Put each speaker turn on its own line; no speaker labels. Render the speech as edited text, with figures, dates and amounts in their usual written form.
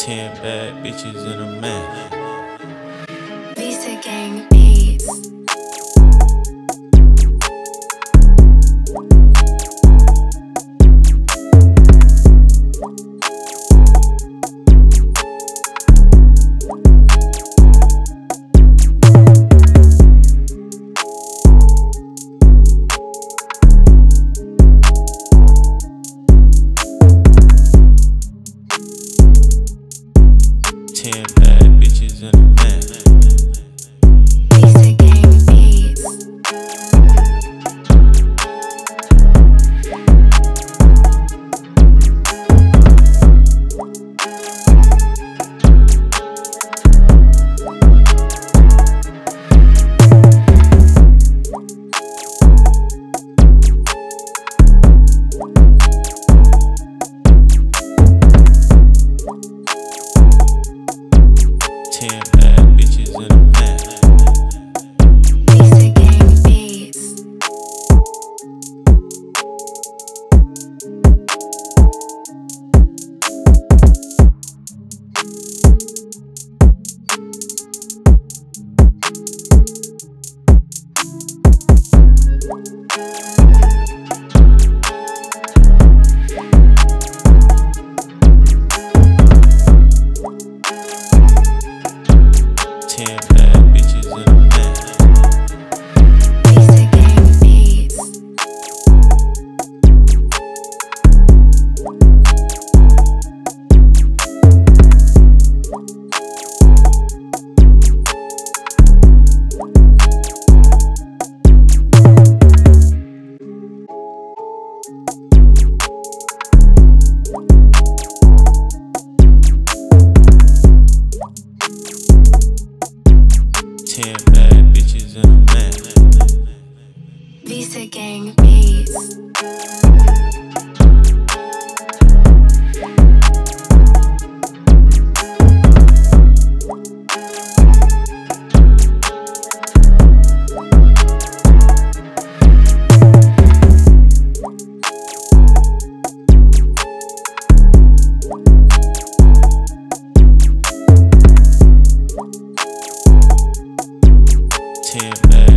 10 bad bitches and a man.
Visa Gang Beats.
10 bad bitches and a man.
Visa Gang Beats.
10 bad bitches and a man.
Visa Gang Beats.
10 bad bitches and a man.
Visa Gang Beats.
10 bad bitches and a man.
Visa Gang Beats.
10 bad